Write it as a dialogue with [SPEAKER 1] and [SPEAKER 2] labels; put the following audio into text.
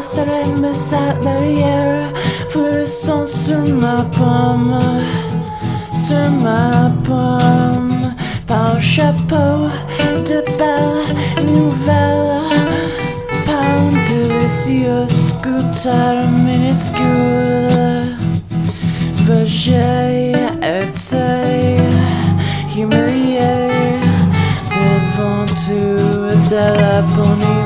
[SPEAKER 1] passerelle sa barrière, fluorescent sur ma pomme, sur ma pomme. Par chapeau de belle nouvelle, par un délicieux scooter minuscule. J'ai été humilié devant toute la bonne